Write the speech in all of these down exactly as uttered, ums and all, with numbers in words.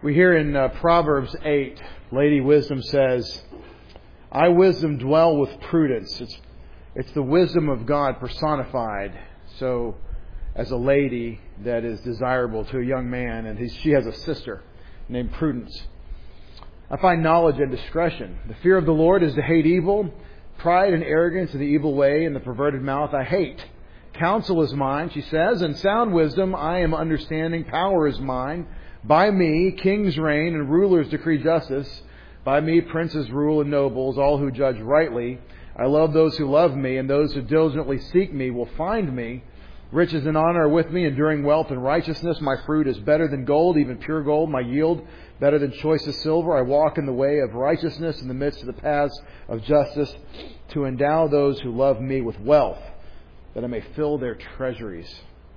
We hear in uh, Proverbs eight, Lady Wisdom says, I, wisdom, dwell with prudence. It's, it's the wisdom of God personified. So, as a lady that is desirable to a young man, and he, she has a sister named Prudence. I find knowledge and discretion. The fear of the Lord is to hate evil. Pride and arrogance and the evil way and the perverted mouth I hate. Counsel is mine, she says, and sound wisdom I am understanding. Power is mine. By me kings reign and rulers decree justice. By me princes rule and nobles, all who judge rightly. I love those who love me, and those who diligently seek me will find me. Riches and honor are with me, enduring wealth and righteousness. My fruit is better than gold, even pure gold. My yield better than choicest silver. I walk in the way of righteousness in the midst of the paths of justice, to endow those who love me with wealth, that I may fill their treasuries.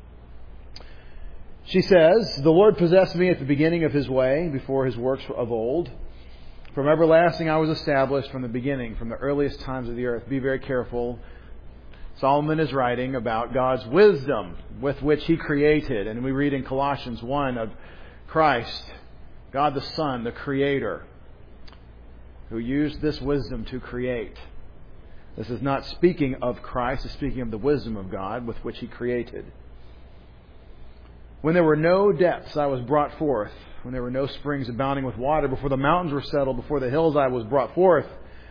She says, the Lord possessed me at the beginning of His way, before His works of old. From everlasting I was established, from the beginning, from the earliest times of the earth. Be very careful. Solomon is writing about God's wisdom with which He created. And we read in Colossians one of Christ, God the Son, the Creator, who used this wisdom to create. This is not speaking of Christ, it's speaking of the wisdom of God with which He created. When there were no depths, I was brought forth. When there were no springs abounding with water, before the mountains were settled, before the hills I was brought forth.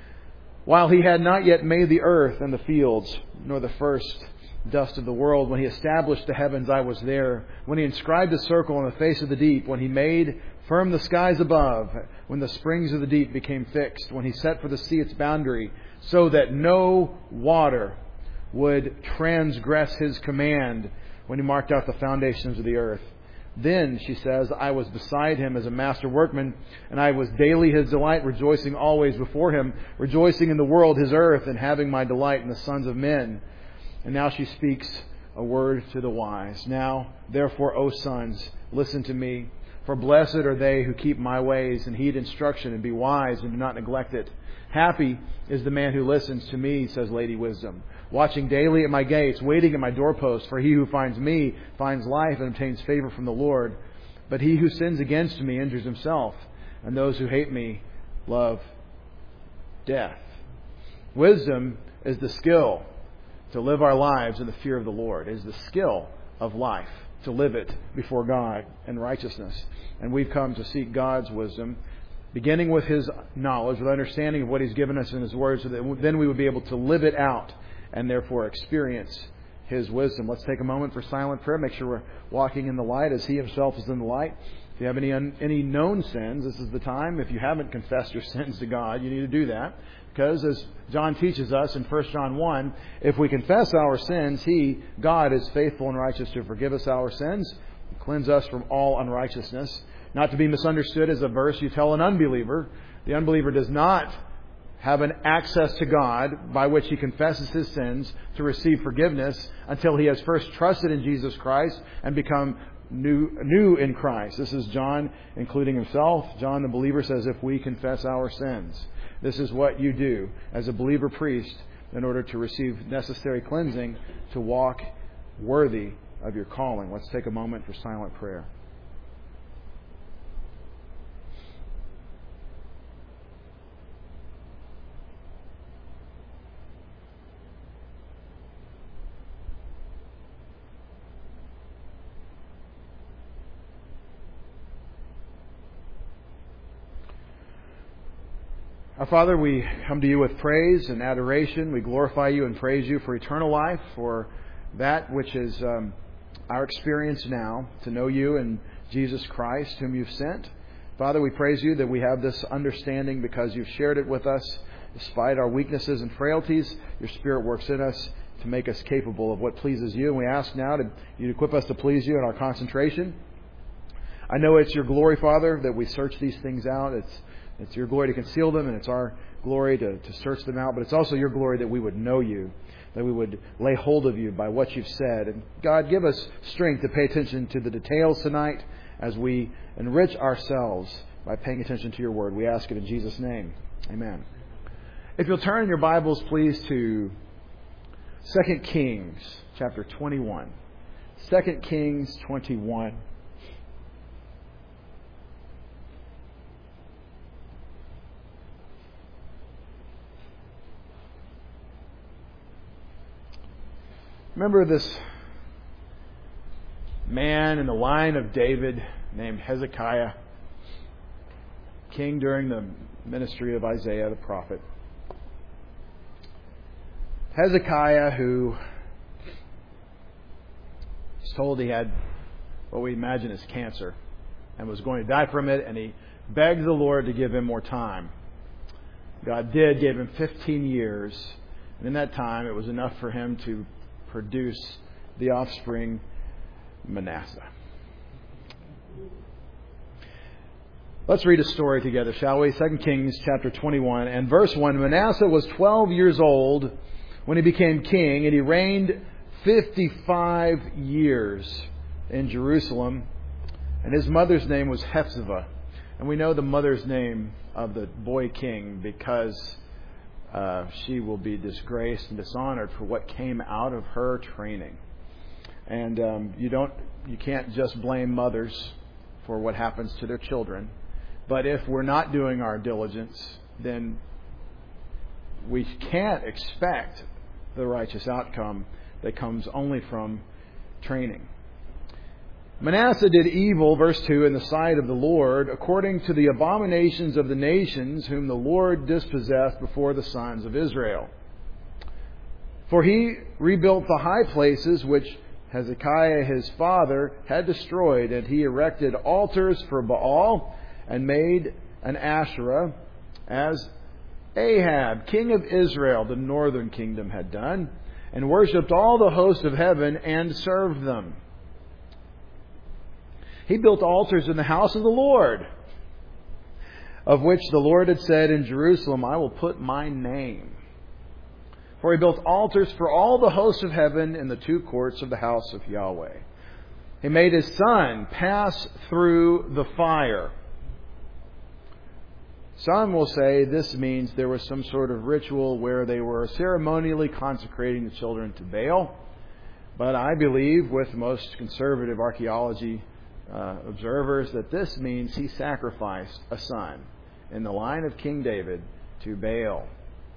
While He had not yet made the earth and the fields, nor the first dust of the world, when He established the heavens, I was there. When He inscribed a circle on the face of the deep, when He made firm the skies above, when the springs of the deep became fixed, when He set for the sea its boundary, so that no water would transgress His command, when He marked out the foundations of the earth. Then, she says, I was beside Him as a master workman, and I was daily His delight, rejoicing always before Him, rejoicing in the world, His earth, and having my delight in the sons of men. And now she speaks a word to the wise. Now, therefore, O sons, listen to me, for blessed are they who keep my ways, and heed instruction, and be wise, and do not neglect it. Happy is the man who listens to me, says Lady Wisdom, watching daily at my gates, waiting at my doorposts. For he who finds me finds life and obtains favor from the Lord. But he who sins against me injures himself, and those who hate me love death. Wisdom is the skill to live our lives in the fear of the Lord. It is the skill of life to live it before God in righteousness. And we've come to seek God's wisdom, beginning with His knowledge, with understanding of what He's given us in His Word, so that then we would be able to live it out and therefore experience His wisdom. Let's take a moment for silent prayer. Make sure we're walking in the light as He Himself is in the light. If you have any un, any known sins, this is the time. If you haven't confessed your sins to God, you need to do that. Because as John teaches us in First John one, if we confess our sins, He, God, is faithful and righteous to forgive us our sins and cleanse us from all unrighteousness. Not to be misunderstood as a verse you tell an unbeliever. The unbeliever does not have an access to God by which he confesses his sins to receive forgiveness until he has first trusted in Jesus Christ and become new, new in Christ. This is John, including himself. John the believer says, if we confess our sins, this is what you do as a believer priest in order to receive necessary cleansing to walk worthy of your calling. Let's take a moment for silent prayer. Our Father, we come to You with praise and adoration. We glorify You and praise You for eternal life, for that which is um, our experience now, to know You and Jesus Christ, whom You've sent. Father, we praise You that we have this understanding because You've shared it with us. Despite our weaknesses and frailties, Your Spirit works in us to make us capable of what pleases You. And we ask now that You equip us to please You in our concentration. I know it's Your glory, Father, that we search these things out. It's It's Your glory to conceal them, and it's our glory to, to search them out. But it's also Your glory that we would know You, that we would lay hold of You by what You've said. And God, give us strength to pay attention to the details tonight as we enrich ourselves by paying attention to Your Word. We ask it in Jesus' name. Amen. If you'll turn in your Bibles, please, to Second Kings chapter twenty-one. Second Kings twenty-one. Remember this man in the line of David named Hezekiah, king during the ministry of Isaiah the prophet. Hezekiah, who is told he had what we imagine is cancer and was going to die from it, and he begged the Lord to give him more time. God did, gave him fifteen years, and in that time it was enough for him to produce the offspring Manasseh. Let's read a story together, shall we? Second Kings chapter twenty-one and verse one. Manasseh was twelve years old when he became king, and he reigned fifty-five years in Jerusalem. And his mother's name was Hephzibah. And we know the mother's name of the boy king because uh, she will be disgraced and dishonored for what came out of her training. And um, you don't, you can't just blame mothers for what happens to their children. But if we're not doing our diligence, then we can't expect the righteous outcome that comes only from training. Manasseh did evil, verse two, in the sight of the Lord, according to the abominations of the nations whom the Lord dispossessed before the sons of Israel. For he rebuilt the high places which Hezekiah his father had destroyed, and he erected altars for Baal and made an Asherah, as Ahab, king of Israel, the northern kingdom, had done, and worshipped all the host of heaven and served them. He built altars in the house of the Lord, of which the Lord had said, in Jerusalem, I will put my name. For he built altars for all the hosts of heaven in the two courts of the house of Yahweh. He made his son pass through the fire. Some will say this means there was some sort of ritual where they were ceremonially consecrating the children to Baal. But I believe, with most conservative archaeology uh, observers, that this means he sacrificed a son in the line of King David to Baal.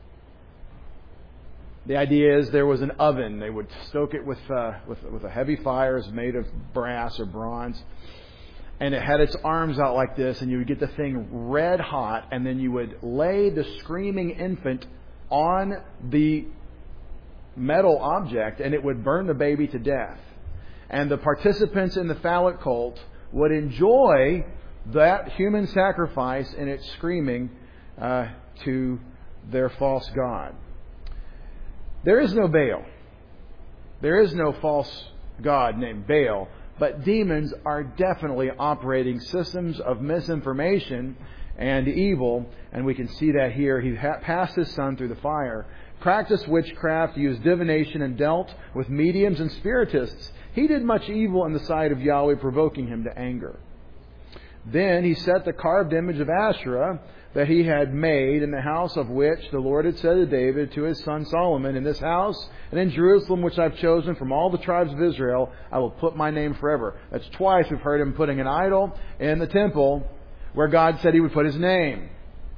The idea is there was an oven. They would stoke it with, uh, with, with a heavy fire made of brass or bronze. And it had its arms out like this, and you would get the thing red hot, and then you would lay the screaming infant on the metal object, and it would burn the baby to death. And the participants in the phallic cult would enjoy that human sacrifice and its screaming uh, to their false god. There is no Baal. There is no false god named Baal. But demons are definitely operating systems of misinformation and evil. And we can see that here. He ha- passed his son through the fire, practiced witchcraft, used divination, and dealt with mediums and spiritists. He did much evil in the sight of Yahweh, provoking him to anger. Then he set the carved image of Asherah that he had made in the house of which the Lord had said to David, to his son Solomon, in this house and in Jerusalem, which I've chosen from all the tribes of Israel, I will put my name forever. That's twice we've heard him putting an idol in the temple where God said he would put his name.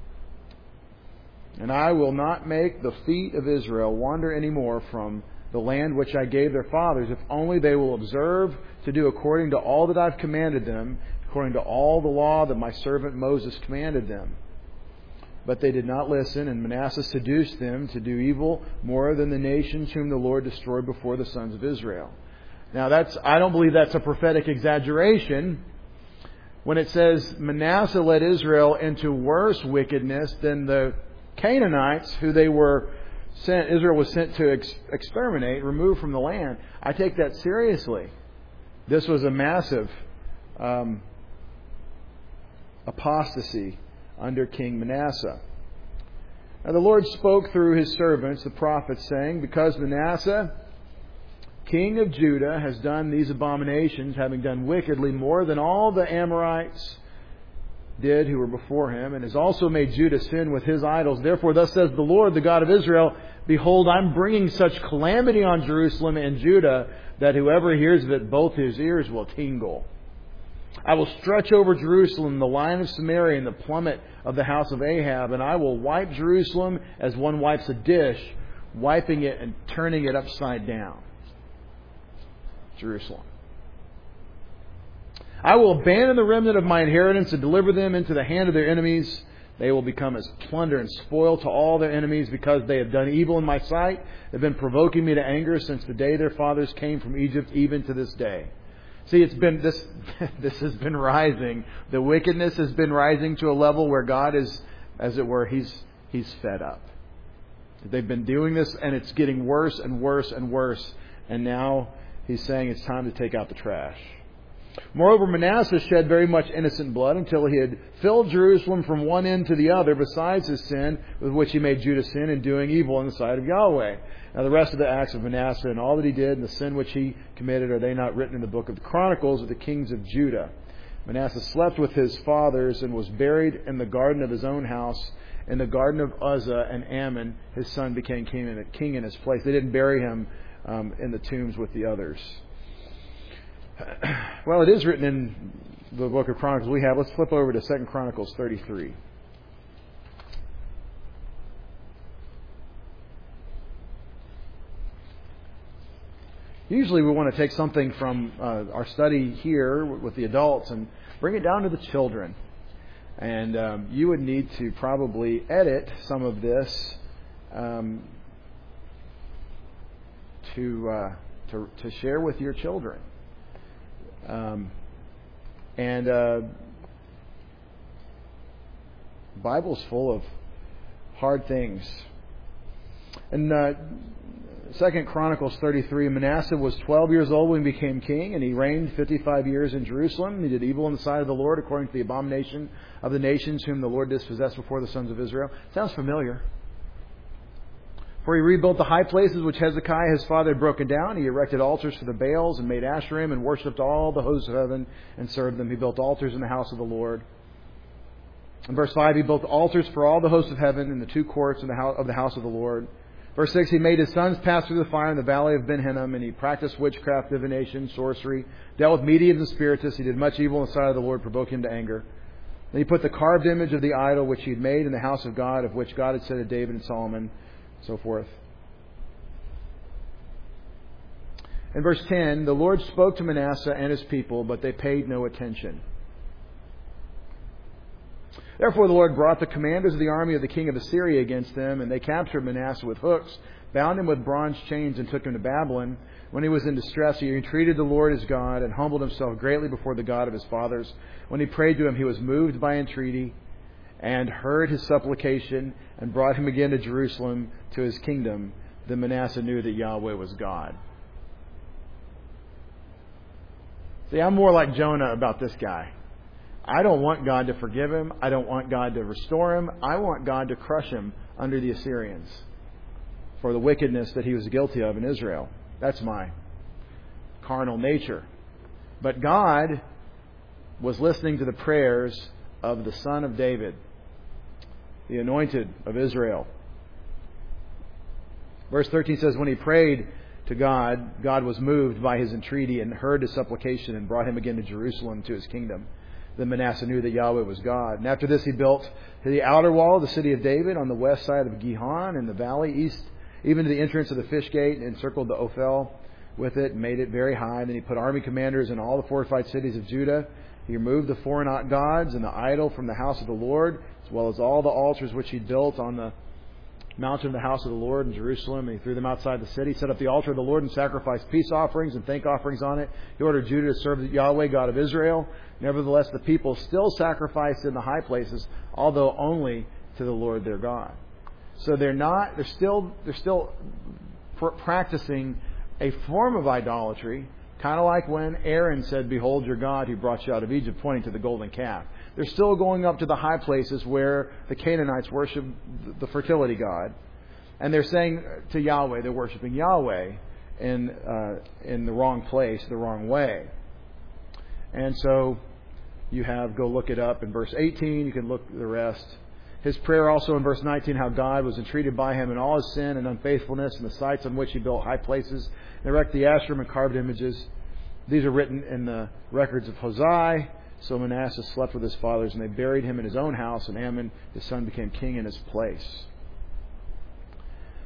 And I will not make the feet of Israel wander any more from the land which I gave their fathers, if only they will observe to do according to all that I've commanded them, according to all the law that my servant Moses commanded them. But they did not listen, and Manasseh seduced them to do evil more than the nations whom the Lord destroyed before the sons of Israel. Now that's, I don't believe that's a prophetic exaggeration when it says Manasseh led Israel into worse wickedness than the Canaanites, who they were sent, Israel was sent to ex- exterminate, remove from the land. I take that seriously. This was a massive um, apostasy under King Manasseh. Now the Lord spoke through his servants, the prophets, saying, because Manasseh, king of Judah, has done these abominations, having done wickedly more than all the Amorites did who were before him, and has also made Judah sin with his idols. Therefore, thus says the Lord, the God of Israel, behold, I'm bringing such calamity on Jerusalem and Judah that whoever hears of it, both his ears will tingle. I will stretch over Jerusalem the line of Samaria and the plummet of the house of Ahab, and I will wipe Jerusalem as one wipes a dish, wiping it and turning it upside down. Jerusalem. I will abandon the remnant of my inheritance and deliver them into the hand of their enemies. They will become as plunder and spoil to all their enemies because they have done evil in my sight. They've been provoking me to anger since the day their fathers came from Egypt, even to this day. See, it's been this. This has been rising. The wickedness has been rising to a level where God is, as it were, He's He's fed up. They've been doing this, and it's getting worse and worse and worse. And now He's saying it's time to take out the trash. Moreover, Manasseh shed very much innocent blood until he had filled Jerusalem from one end to the other, besides his sin with which he made Judah sin in doing evil in the sight of Yahweh. Now the rest of the acts of Manasseh and all that he did and the sin which he committed, are they not written in the book of the Chronicles of the kings of Judah? Manasseh slept with his fathers and was buried in the garden of his own house, in the garden of Uzzah, and Ammon, his son, became king in, king in his place. They didn't bury him um, in the tombs with the others. Well, it is written in the book of Chronicles we have. Let's flip over to Second Chronicles thirty-three. Usually we want to take something from uh, our study here with the adults and bring it down to the children. And um, you would need to probably edit some of this um, to, uh, to to share with your children. Um, and uh, the Bible's full of hard things. In uh, Second Chronicles thirty-three, Manasseh was twelve years old when he became king, and he reigned fifty-five years in Jerusalem. He did evil in the sight of the Lord, according to the abomination of the nations whom the Lord dispossessed before the sons of Israel. Sounds familiar. For he rebuilt the high places which Hezekiah his father had broken down. He erected altars for the Baals and made Asherim and worshipped all the hosts of heaven and served them. He built altars in the house of the Lord. In verse five, he built altars for all the hosts of heaven in the two courts of the house of the Lord. Verse six, he made his sons pass through the fire in the valley of Ben Hinnom, and he practiced witchcraft, divination, sorcery, dealt with mediums and spiritists. He did much evil in the sight of the Lord, provoking him to anger. Then he put the carved image of the idol which he had made in the house of God, of which God had said to David and Solomon, so forth. In verse ten, the Lord spoke to Manasseh and his people, but they paid no attention. Therefore the Lord brought the commanders of the army of the king of Assyria against them, and they captured Manasseh with hooks, bound him with bronze chains, and took him to Babylon. When he was in distress, he entreated the Lord his God, and humbled himself greatly before the God of his fathers. When he prayed to him, he was moved by entreaty, and heard his supplication, and brought him again to Jerusalem, to his kingdom. Then Manasseh knew that Yahweh was God. See, I'm more like Jonah about this guy. I don't want God to forgive him. I don't want God to restore him. I want God to crush him under the Assyrians for the wickedness that he was guilty of in Israel. That's my carnal nature. But God was listening to the prayers of the son of David, the anointed of Israel. Verse thirteen says, when he prayed to God, God was moved by his entreaty and heard his supplication and brought him again to Jerusalem, to his kingdom. Then Manasseh knew that Yahweh was God. And after this he built the outer wall of the city of David on the west side of Gihon in the valley, east even to the entrance of the fish gate, and encircled the Ophel with it, and made it very high. And then he put army commanders in all the fortified cities of Judah. He removed the foreign gods and the idol from the house of the Lord, as well as all the altars which he built on the mountain of the house of the Lord in Jerusalem. And he threw them outside the city, set up the altar of the Lord, and sacrificed peace offerings and thank offerings on it. He ordered Judah to serve Yahweh, God of Israel. Nevertheless, the people still sacrificed in the high places, although only to the Lord their God. So they're not, they're still, they're still pr- practicing a form of idolatry, kind of like when Aaron said, behold your God who brought you out of Egypt, pointing to the golden calf. They're still going up to the high places where the Canaanites worship the fertility god. And they're saying to Yahweh, they're worshiping Yahweh in, uh, in the wrong place, the wrong way. And so you have, go look it up in verse eighteen, you can look at the rest. His prayer also in verse nineteen, how God was entreated by him in all his sin and unfaithfulness and the sites on which he built high places and erected the Asherim and carved images. These are written in the records of Hosea. So Manasseh slept with his fathers, and they buried him in his own house, and Ammon, his son, became king in his place.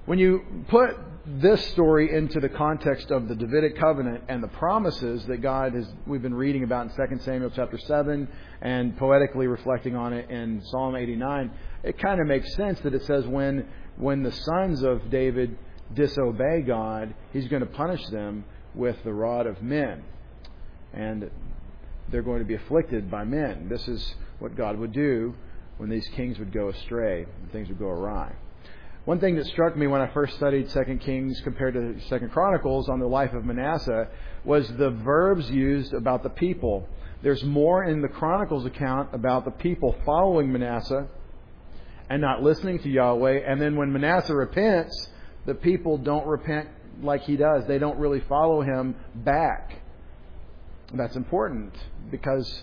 when you put this story into the context of the Davidic covenant and the promises that God has, we've been reading about in Second Samuel chapter seven and poetically reflecting on it in Psalm eighty-nine, it kind of makes sense that it says when when the sons of David disobey God, He's going to punish them with the rod of men. And they're going to be afflicted by men. This is what God would do when these kings would go astray and things would go awry. One thing that struck me when I first studied Second Kings compared to Second Chronicles on the life of Manasseh was the verbs used about the people. There's more in the Chronicles account about the people following Manasseh and not listening to Yahweh. And then when Manasseh repents, the people don't repent like he does. They don't really follow him back. That's important because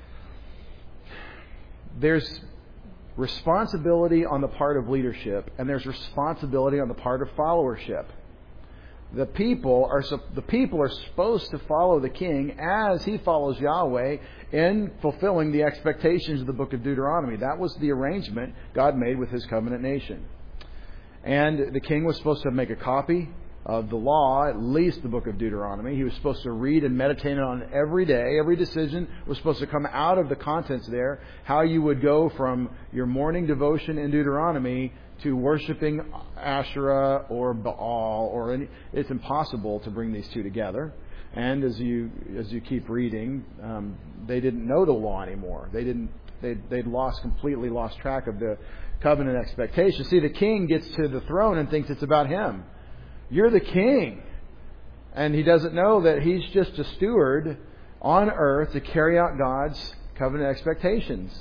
there's responsibility on the part of leadership and there's responsibility on the part of followership. The people are the people are supposed to follow the king as he follows Yahweh in fulfilling the expectations of the book of Deuteronomy. That was the arrangement God made with His covenant nation. And the king was supposed to make a copy of the law, at least the book of Deuteronomy. He was supposed to read and meditate on it every day. Every decision was supposed to come out of the contents there. How you would go from your morning devotion in Deuteronomy to worshiping Asherah or Baal, or any, it's impossible to bring these two together. And as you as you keep reading, um, they didn't know the law anymore. They didn't. They they'd lost completely lost track of the covenant expectations. See, the king gets to the throne and thinks it's about him. You're the king. And he doesn't know that he's just a steward on earth to carry out God's covenant expectations.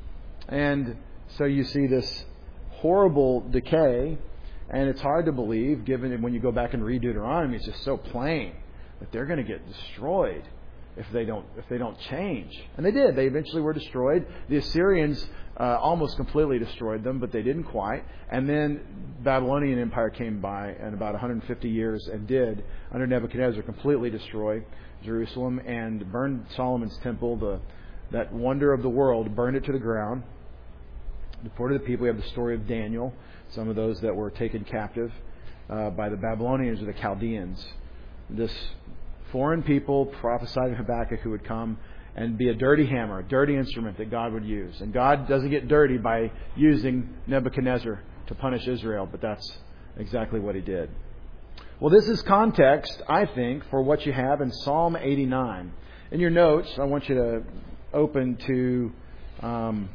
And so you see this horrible decay. And it's hard to believe, given that when you go back and read Deuteronomy, it's just so plain that they're going to get destroyed if they don't if they don't change. And they did. They eventually were destroyed. The Assyrians uh, almost completely destroyed them, but they didn't quite. And then Babylonian Empire came by in about one hundred fifty years and did, under Nebuchadnezzar, completely destroy Jerusalem and burned Solomon's temple, the that wonder of the world, burned it to the ground. Deported the people. We have the story of Daniel, some of those that were taken captive uh, by the Babylonians or the Chaldeans. This foreign people prophesied in Habakkuk who would come and be a dirty hammer, a dirty instrument that God would use. And God doesn't get dirty by using Nebuchadnezzar to punish Israel, but that's exactly what He did. Well, this is context, I think, for what you have in Psalm eighty-nine. In your notes, I want you to open to, um,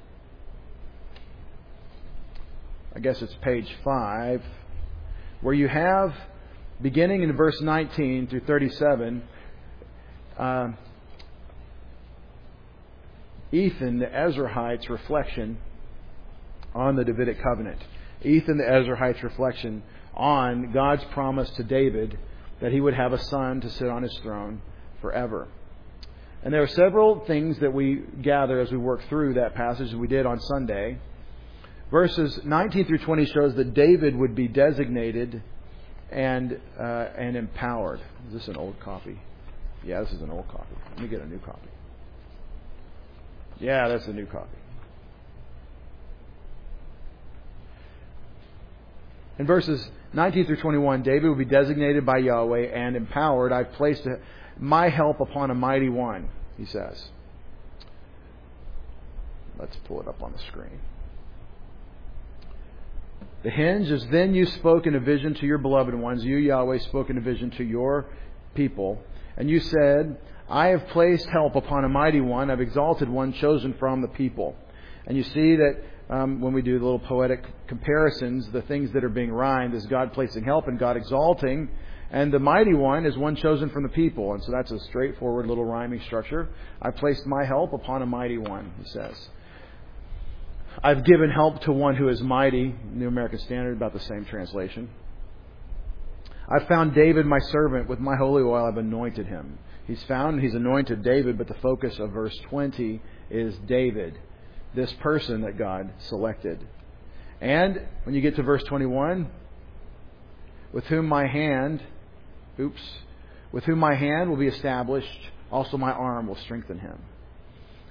I guess it's page five, where you have, beginning in verse nineteen through thirty-seven, uh, Ethan the Ezrahite's reflection on the Davidic covenant. Ethan the Ezrahite's reflection on God's promise to David that he would have a son to sit on his throne forever. And there are several things that we gather as we work through that passage as we did on Sunday. Verses nineteen through twenty shows that David would be designated and uh, and empowered. Is this an old copy? Yeah, this is an old copy. Let me get a new copy. Yeah, that's a new copy. In verses nineteen through twenty-one, David will be designated by Yahweh and empowered. I've placed my help upon a mighty one, he says. Let's pull it up on the screen. The hinge is, then you spoke in a vision to your beloved ones. You, Yahweh, spoke in a vision to your people. And you said, I have placed help upon a mighty one. I've exalted one chosen from the people. And you see that um, when we do the little poetic comparisons, the things that are being rhymed is God placing help and God exalting. And the mighty one is one chosen from the people. And so that's a straightforward little rhyming structure. I placed my help upon a mighty one, he says. I've given help to one who is mighty. New American Standard, about the same translation. I've found David my servant. With my holy oil I've anointed him. He's found, he's anointed David, but the focus of verse twenty is David, this person that God selected. And when you get to verse twenty-one, with whom my hand, oops, with whom my hand will be established, also my arm will strengthen him.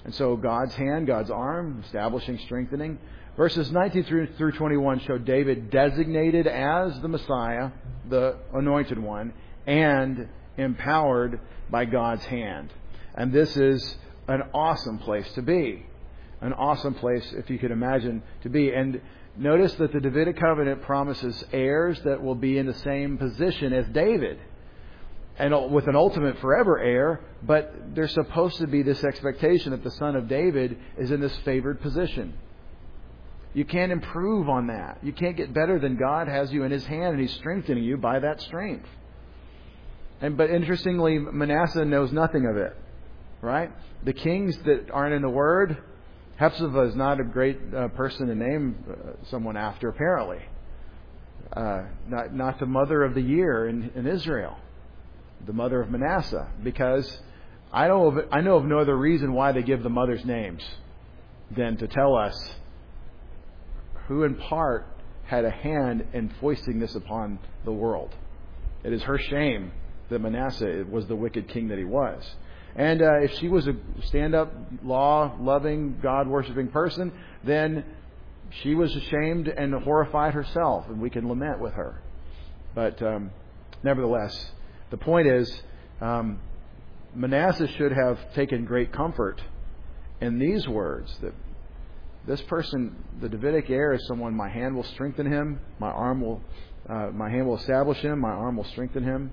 And so God's hand, God's arm, establishing, strengthening. Verses nineteen through twenty-one show David designated as the Messiah, the anointed one, and empowered by God's hand. And this is an awesome place to be. An awesome place, if you could imagine, to be. And notice that the Davidic covenant promises heirs that will be in the same position as David, and with an ultimate forever heir. But there's supposed to be this expectation that the son of David is in this favored position. You can't improve on that. You can't get better than God has you in His hand, and He's strengthening you by that strength. And but interestingly, Manasseh knows nothing of it. Right? The kings that aren't in the Word, Hephzibah is not a great uh, person to name uh, someone after, apparently. Uh, not not the mother of the year in, in Israel, the mother of Manasseh, because I know of I know of no other reason why they give the mothers names than to tell us who in part had a hand in foisting this upon the world. It is her shame that Manasseh was the wicked king that he was. And uh, if she was a stand-up, law-loving, God-worshiping person, then she was ashamed and horrified herself, and we can lament with her. But um, nevertheless, the point is, um, Manasseh should have taken great comfort in these words, that this person, the Davidic heir, is someone, my hand will strengthen him, my arm will, uh, my hand will establish him, my arm will strengthen him.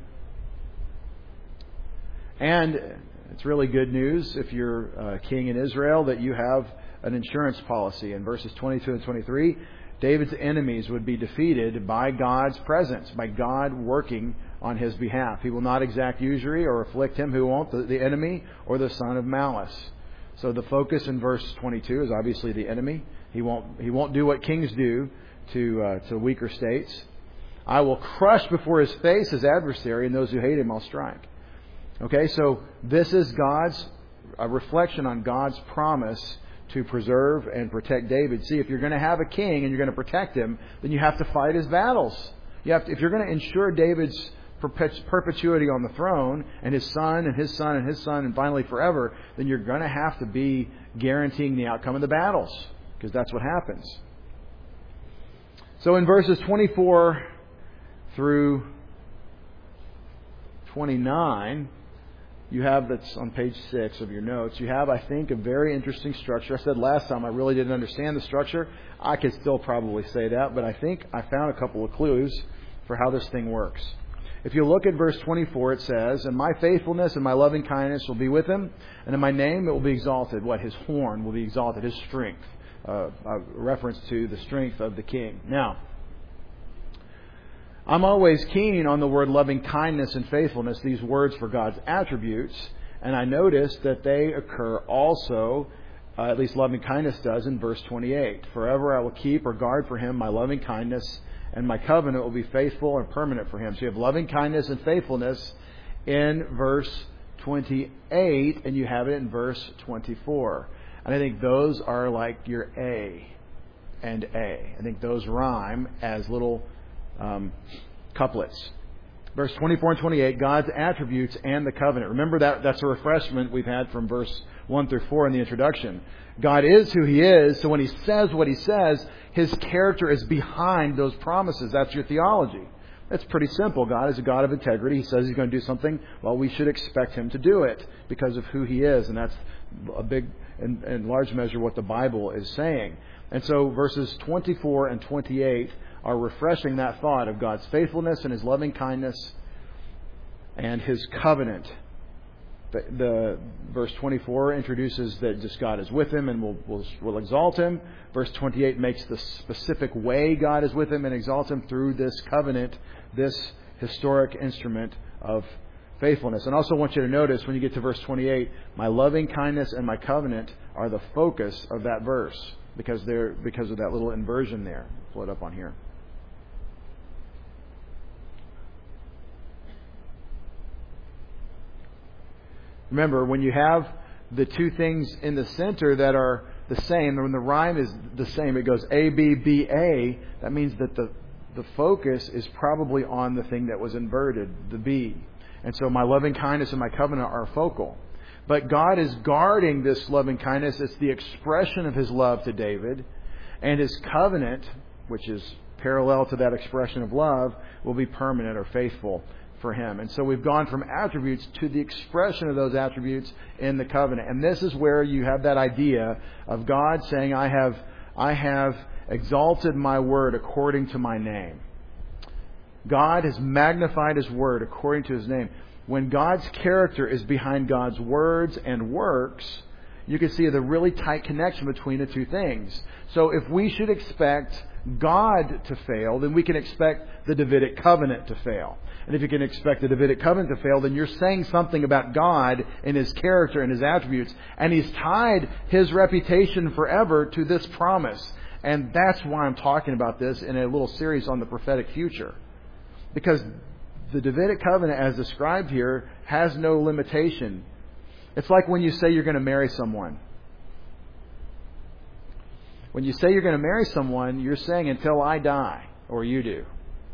And it's really good news if you're a king in Israel that you have an insurance policy. In verses twenty-two and twenty-three, David's enemies would be defeated by God's presence, by God working on his behalf. He will not exact usury or afflict him who won't, the, the enemy or the son of malice. So the focus in verse twenty-two is obviously the enemy. He won't he won't do what kings do to uh, to weaker states. I will crush before his face his adversary, and those who hate him I'll strike. Okay, so this is God's a reflection on God's promise to preserve and protect David. See, if you're going to have a king and you're going to protect him, then you have to fight his battles. You have to, if you're going to ensure David's perpetuity on the throne, and his son and his son and his son and finally forever, then you're going to have to be guaranteeing the outcome of the battles, because that's what happens. So in verses twenty-four through twenty-nine, you have, that's on page six of your notes, you have, I think, a very interesting structure. I said last time I really didn't understand the structure. I could still probably say that, but I think I found a couple of clues for how this thing works. If you look at verse twenty-four, it says, and my faithfulness and my loving kindness will be with him, and in my name it will be exalted. What? His horn will be exalted, his strength. Uh, a reference to the strength of the king. Now, I'm always keen on the word loving kindness and faithfulness, these words for God's attributes, and I noticed that they occur also, uh, at least loving kindness does, in verse twenty-eight. Forever I will keep or guard for him my loving kindness, and my covenant will be faithful and permanent for him. So you have loving kindness and faithfulness in verse twenty-eight, and you have it in verse twenty-four. And I think those are like your A and A. I think those rhyme as little um, couplets. Verse twenty-four and twenty-eight, God's attributes and the covenant. Remember that that's a refreshment we've had from verse one through four in the introduction. God is who He is, so when He says what He says, His character is behind those promises. That's your theology. That's pretty simple. God is a God of integrity. He says He's going to do something. Well, we should expect Him to do it because of who He is. And that's a big, in, in large measure, what the Bible is saying. And so verses twenty-four and twenty-eight are refreshing that thought of God's faithfulness and His loving kindness and His covenant. The, the verse twenty-four introduces that just God is with him and will, will will exalt him. Verse twenty-eight makes the specific way God is with him and exalts him through this covenant, this historic instrument of faithfulness. And I also want you to notice when you get to verse twenty-eight, my loving kindness and my covenant are the focus of that verse because they're because of that little inversion there. Pull it up on here. Remember, when you have the two things in the center that are the same, when the rhyme is the same, it goes A, B, B, A, that means that the, the focus is probably on the thing that was inverted, the B. And so my loving kindness and my covenant are focal. But God is guarding this loving kindness. It's the expression of His love to David. And His covenant, which is parallel to that expression of love, will be permanent or faithful for him. And so we've gone from attributes to the expression of those attributes in the covenant. And this is where you have that idea of God saying, I have, I have exalted my word according to my name. God has magnified His word according to His name. When God's character is behind God's words and works, you can see the really tight connection between the two things. So if we should expect God to fail, then we can expect the Davidic covenant to fail. And if you can expect the Davidic covenant to fail, then you're saying something about God and His character and His attributes. And He's tied His reputation forever to this promise. And that's why I'm talking about this in a little series on the prophetic future. Because the Davidic covenant, as described here, has no limitation. It's like when you say you're going to marry someone. When you say you're going to marry someone, you're saying until I die, or you do.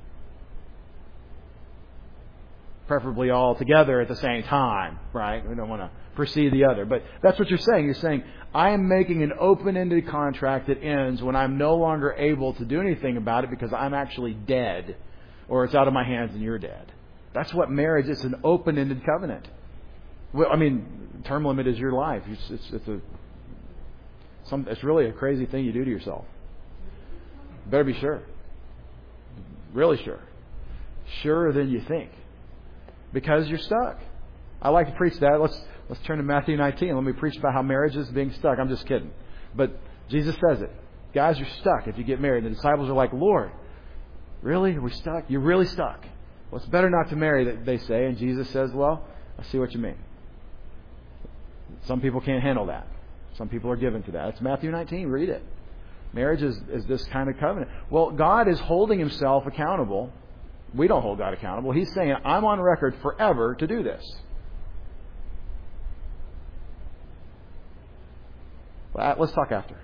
Preferably all together at the same time, right? We don't want to precede the other. But that's what you're saying. You're saying, I am making an open-ended contract that ends when I'm no longer able to do anything about it because I'm actually dead, or it's out of my hands and you're dead. That's what marriage is, an open-ended covenant. Well, I mean, term limit is your life. It's, it's, it's a some, it's really a crazy thing you do to yourself. Better be sure. Really sure. Surer than you think. Because you're stuck. I like to preach that. Let's let's turn to Matthew nineteen. Let me preach about how marriage is being stuck. I'm just kidding. But Jesus says it. Guys, you're stuck if you get married. The disciples are like, Lord, really? Are we stuck? You're really stuck. Well, it's better not to marry, they say. And Jesus says, well, I see what you mean. Some people can't handle that. Some people are given to that. It's Matthew nineteen. Read it. Marriage is, is this kind of covenant. Well, God is holding Himself accountable. We don't hold God accountable. He's saying, I'm on record forever to do this. Well, let's talk after.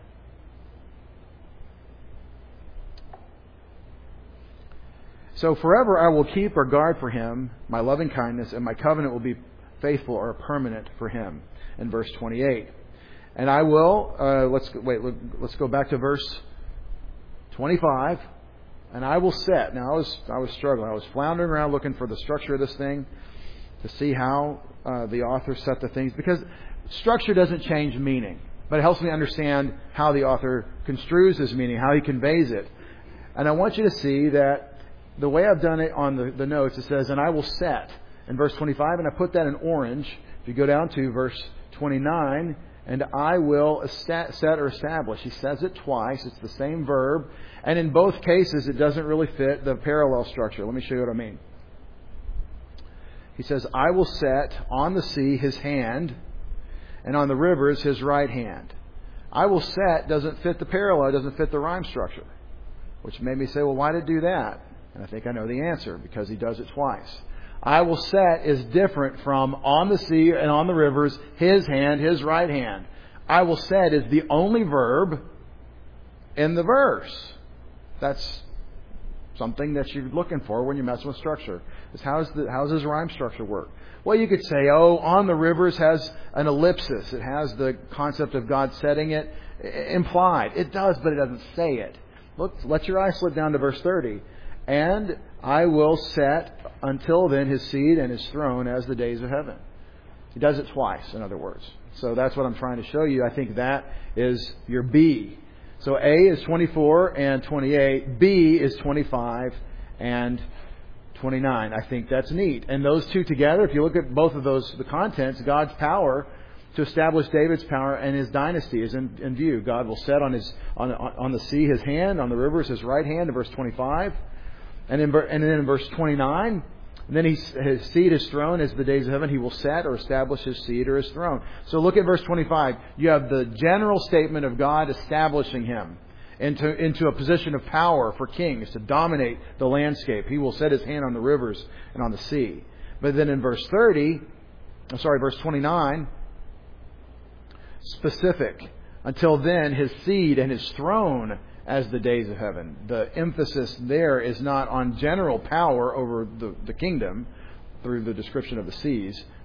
So forever I will keep or guard for him my loving kindness, and my covenant will be faithful or permanent for him. In verse twenty-eight. And I will, uh, let's wait, let's go back to verse twenty-five. And I will set. Now I was I was struggling. I was floundering around looking for the structure of this thing to see how uh, the author set the things, because structure doesn't change meaning, but it helps me understand how the author construes his meaning, how he conveys it. And I want you to see that the way I've done it on the, the notes, it says, and I will set in verse twenty-five, and I put that in orange. If you go down to verse twenty-nine, and I will set or establish. He says it twice. It's the same verb. And in both cases, it doesn't really fit the parallel structure. Let me show you what I mean. He says, I will set on the sea His hand, and on the rivers His right hand. I will set doesn't fit the parallel. It doesn't fit the rhyme structure. Which made me say, well, why did it do that? And I think I know the answer, because he does it twice. I will set is different from on the sea and on the rivers, His hand, His right hand. I will set is the only verb in the verse. That's something that you're looking for when you're messing with structure. Is how's the how's his rhyme structure work? Well, you could say, oh, on the rivers has an ellipsis. It has the concept of God setting it implied. It does, but it doesn't say it. Look, let your eyes slip down to verse thirty. And I will set until then His seed and His throne as the days of heaven. He does it twice, in other words. So that's what I'm trying to show you. I think that is your B. So A is twenty-four and twenty-eight. B is twenty-five and twenty-nine. I think that's neat. And those two together, if you look at both of those, the contents, God's power to establish David's power and His dynasty is in, in view. God will set on his on, on the sea His hand, on the rivers His right hand, in verse twenty-five. And, in, and then in verse twenty-nine, and then he, His seed, His throne, is the days of heaven. He will set or establish His seed or His throne. So look at verse twenty-five. You have the general statement of God establishing Him into, into a position of power for kings to dominate the landscape. He will set His hand on the rivers and on the sea. But then in verse thirty, I'm sorry, verse twenty-nine, specific. Until then, His seed and His throne as the days of heaven. The emphasis there is not on general power over the, the kingdom through the description of the seas, but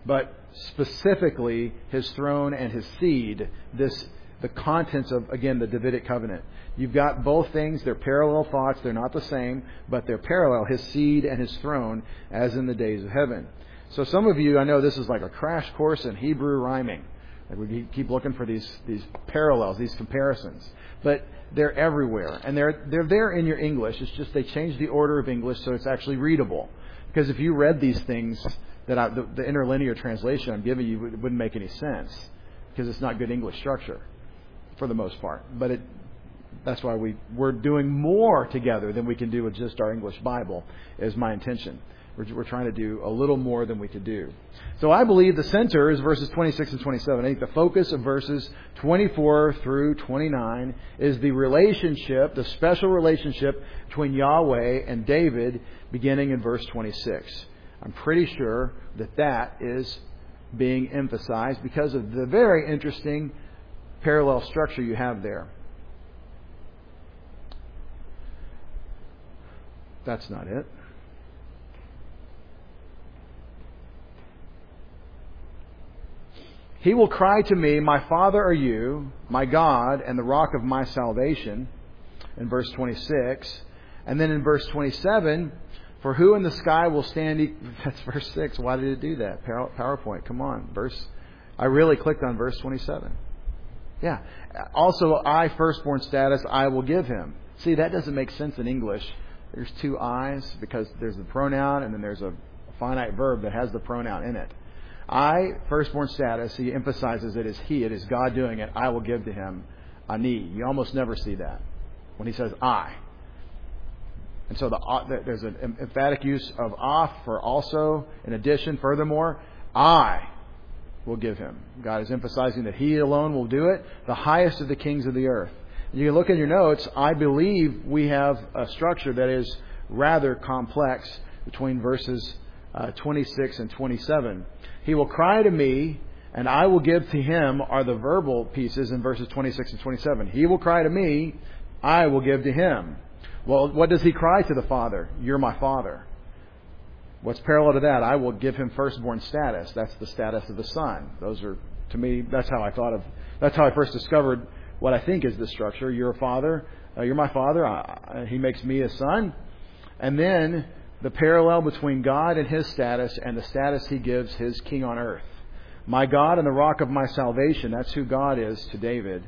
specifically His throne and His seed, this the contents of, again, the Davidic covenant. You've got both things. They're parallel thoughts. They're not the same, but they're parallel, His seed and His throne, as in the days of heaven. So some of you, I know this is like a crash course in Hebrew rhyming. Like we keep looking for these these parallels, these comparisons. But they're everywhere. And they're they're there in your English. It's just they changed the order of English so it's actually readable. Because if you read these things, that I, the, the interlinear translation I'm giving you, it wouldn't make any sense. Because it's not good English structure, for the most part. But it, that's why we, we're doing more together than we can do with just our English Bible, is my intention. We're, we're trying to do a little more than we could do. So I believe the center is verses twenty-six and twenty-seven. I think the focus of verses twenty-four through twenty-nine is the relationship, the special relationship between Yahweh and David, beginning in verse twenty-six. I'm pretty sure that that is being emphasized because of the very interesting parallel structure you have there. That's not it. He will cry to me, my Father are you, my God, and the rock of my salvation, in verse twenty-six. And then in verse twenty-seven, for who in the sky will stand... E-? That's verse six. Why did it do that? PowerPoint, come on. Verse. I really clicked on verse twenty-seven. Yeah. Also, I, firstborn status, I will give him. See, that doesn't make sense in English. There's two I's because there's the pronoun and then there's a finite verb that has the pronoun in it. I, firstborn status, he emphasizes it is he, it is God doing it. I will give to him ani. You almost never see that when he says I. And so the, there's an emphatic use of af for also, in addition, furthermore, I will give him. God is emphasizing that he alone will do it, the highest of the kings of the earth. You can look in your notes. I believe we have a structure that is rather complex between verses uh, twenty-six and twenty-seven. He will cry to me, and I will give to him are the verbal pieces in verses twenty-six and twenty-seven. He will cry to me, I will give to him. Well, what does he cry to the Father? You're my Father. What's parallel to that? I will give him firstborn status. That's the status of the Son. Those are, to me, that's how I thought of, that's how I first discovered what I think is the structure. You're a father. Uh, you're my Father. I, he makes me a son. And then the parallel between God and his status and the status he gives his king on earth. My God and the rock of my salvation. That's who God is to David.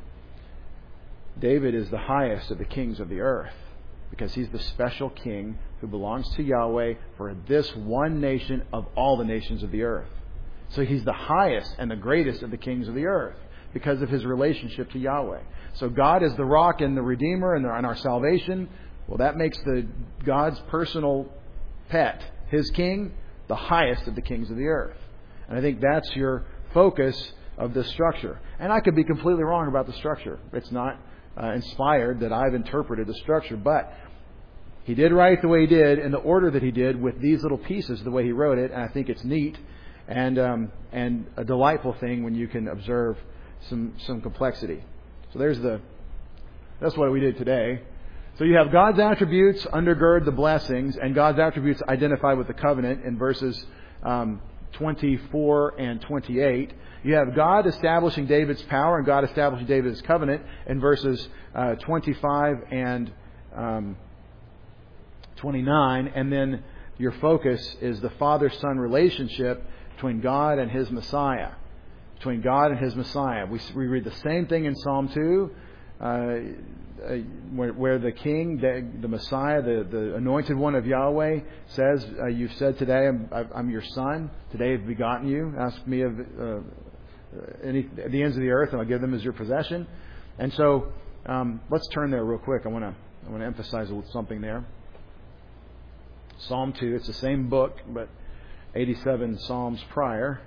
David is the highest of the kings of the earth because he's the special king who belongs to Yahweh for this one nation of all the nations of the earth. So he's the highest and the greatest of the kings of the earth because of his relationship to Yahweh. So God is the rock and the Redeemer and our salvation. Well, that makes the God's personal pet, his king, the highest of the kings of the earth. And I think that's your focus of this structure. And I could be completely wrong about the structure. It's not uh, inspired that I've interpreted the structure. But he did write it the way he did in the order that he did with these little pieces the way he wrote it. And I think it's neat and um, and a delightful thing when you can observe some some complexity. So there's the that's what we did today. So you have God's attributes undergird the blessings, and God's attributes identified with the covenant in verses um, twenty-four and twenty-eight. You have God establishing David's power and God establishing David's covenant in verses uh, twenty-five and um, twenty-nine. And then your focus is the Father-Son relationship between God and his Messiah. Between God and his Messiah. We, we read the same thing in Psalm two. Uh, uh, where, where the King, the, the Messiah, the, the anointed one of Yahweh says, uh, you've said today, I'm, I'm your son. Today I've begotten you. Ask me of uh, any, the ends of the earth and I'll give them as your possession. And so um, let's turn there real quick. I want to I want to emphasize something there. Psalm two, it's the same book, but eighty-seven Psalms prior.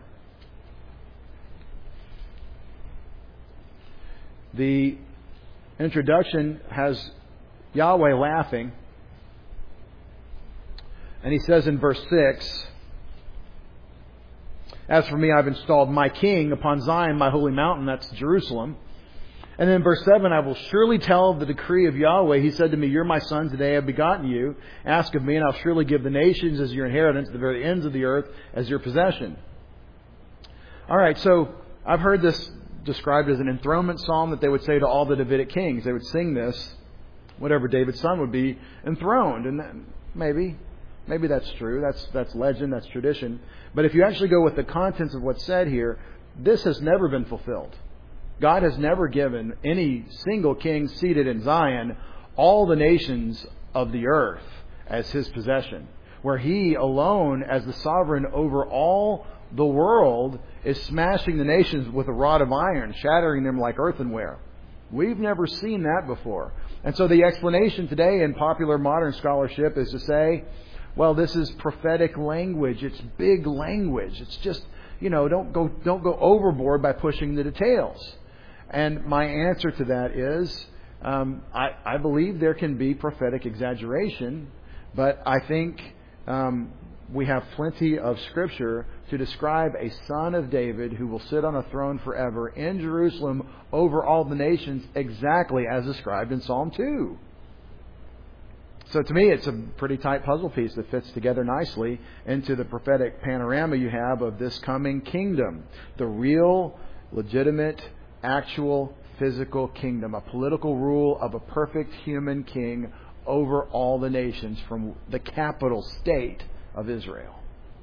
The introduction has Yahweh laughing. And he says in verse six, as for me, I've installed my king upon Zion, my holy mountain. That's Jerusalem. And then in verse seven, I will surely tell the decree of Yahweh. He said to me, you're my son. Today I've begotten you. Ask of me, and I'll surely give the nations as your inheritance, the very ends of the earth as your possession. All right, so I've heard this described as an enthronement psalm that they would say to all the Davidic kings. They would sing this, whatever David's son would be enthroned. And that, maybe, maybe that's true. That's that's legend, that's tradition. But if you actually go with the contents of what's said here, this has never been fulfilled. God has never given any single king seated in Zion all the nations of the earth as his possession, where he alone, as the sovereign over all the world, is smashing the nations with a rod of iron, shattering them like earthenware. We've never seen that before. And so the explanation today in popular modern scholarship is to say, well, this is prophetic language. It's big language. It's just, you know, don't go don't go overboard by pushing the details. And my answer to that is, um, I, I believe there can be prophetic exaggeration, but I think um, we have plenty of Scripture to describe a son of David who will sit on a throne forever in Jerusalem over all the nations, exactly as described in Psalm two. So to me, it's a pretty tight puzzle piece that fits together nicely into the prophetic panorama you have of this coming kingdom. The real, legitimate, actual, physical kingdom. A political rule of a perfect human king over all the nations from the capital state of Israel.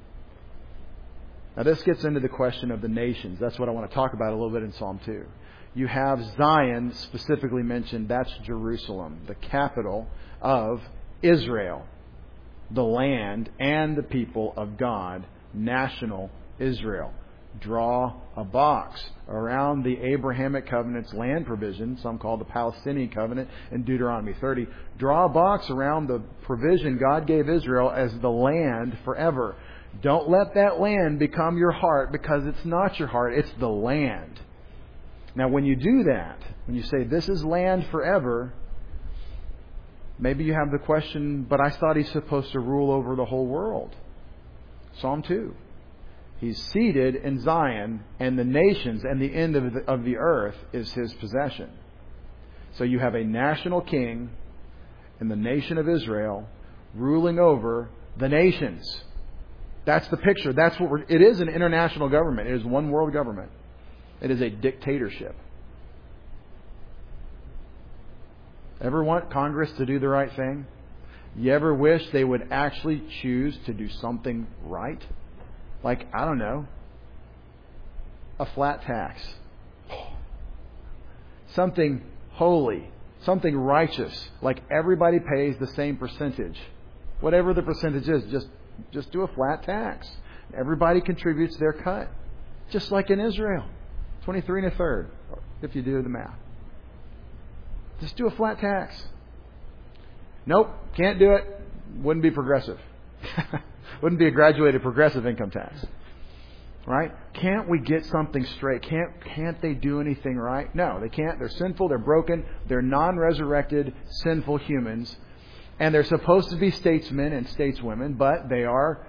Now this gets into the question of the nations. That's what I want to talk about a little bit in Psalm two. You have Zion specifically mentioned. That's Jerusalem, the capital of Israel, the land and the people of God, national Israel. Draw a box around the Abrahamic covenant's land provision, some call the Palestinian covenant in Deuteronomy thirty. Draw a box around the provision God gave Israel as the land forever. Don't let that land become your heart, because it's not your heart, it's the land. Now when you do that, when you say this is land forever, maybe you have the question, but I thought he's supposed to rule over the whole world. Psalm two. He's seated in Zion, and the nations and the end of the, of the earth is his possession. So you have a national king in the nation of Israel ruling over the nations. That's the picture. That's what we're, it is an international government. It is one world government. It is a dictatorship. Ever want Congress to do the right thing? You ever wish they would actually choose to do something right? Like, I don't know, a flat tax. Something holy. Something righteous. Like everybody pays the same percentage. Whatever the percentage is, just, just do a flat tax. Everybody contributes their cut. Just like in Israel. twenty-three and a third, if you do the math. Just do a flat tax. Nope, can't do it. Wouldn't be progressive. Wouldn't be a graduated progressive income tax. Right? Can't we get something straight? Can't can't they do anything right? No, they can't. They're sinful. They're broken. They're non-resurrected, sinful humans. And they're supposed to be statesmen and stateswomen, but they are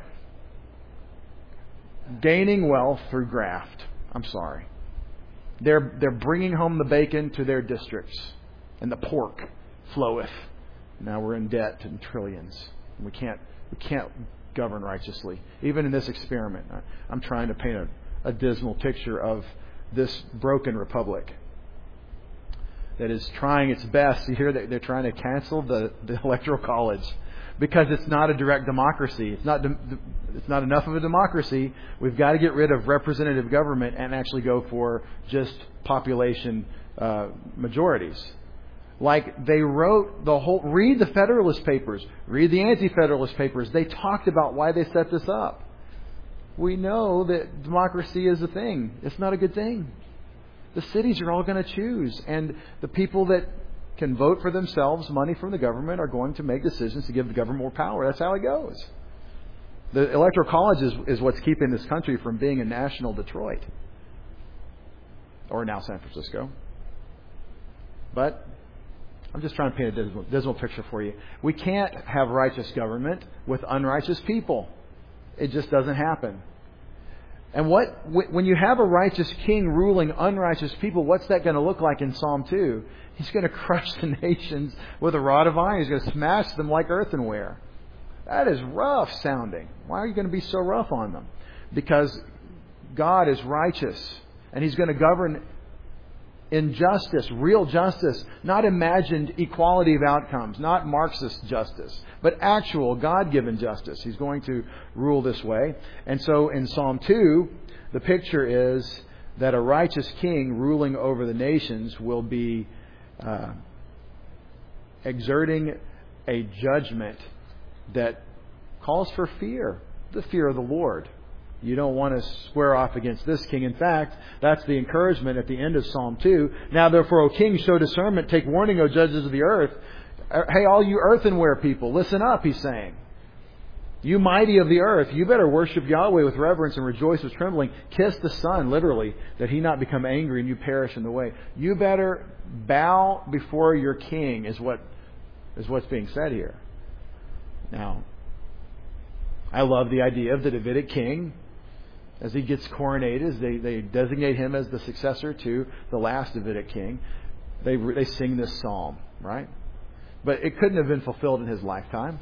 gaining wealth through graft. I'm sorry. They're they're bringing home the bacon to their districts, and the pork floweth. Now we're in debt in trillions. We can't we can't govern righteously. Even in this experiment, I'm trying to paint a, a dismal picture of this broken republic that is trying its best. You hear that they're trying to cancel the, the electoral college because it's not a direct democracy. It's not it's not enough of a democracy. We've got to get rid of representative government and actually go for just population uh, majorities. Like they wrote the whole, read the Federalist Papers, read the Anti-Federalist Papers. They talked about why they set this up. We know that democracy is a thing. It's not a good thing. The cities are all going to choose. And the people that can vote for themselves, money from the government, are going to make decisions to give the government more power. That's how it goes. The Electoral College is, is what's keeping this country from being a national Detroit. Or now San Francisco. But I'm just trying to paint a dismal, dismal picture for you. We can't have righteous government with unrighteous people. It just doesn't happen. And what when you have a righteous king ruling unrighteous people, what's that going to look like in Psalm two? He's going to crush the nations with a rod of iron. He's going to smash them like earthenware. That is rough sounding. Why are you going to be so rough on them? Because God is righteous, and He's going to govern in justice, real justice, not imagined equality of outcomes, not Marxist justice, but actual God-given justice. He's going to rule this way. And so in Psalm two, the picture is that a righteous king ruling over the nations will be uh, exerting a judgment that calls for fear, the fear of the Lord. You don't want to square off against this king. In fact, that's the encouragement at the end of Psalm two. Now therefore, O king, show discernment. Take warning, O judges of the earth. Hey, all you earthenware people, listen up, he's saying. You mighty of the earth, you better worship Yahweh with reverence and rejoice with trembling. Kiss the Son, literally, that he not become angry and you perish in the way. You better bow before your king, is what is what's being said here. Now, I love the idea of the Davidic king. As he gets coronated, they, they designate him as the successor to the last Davidic king. They, they sing this psalm, right? But it couldn't have been fulfilled in his lifetime.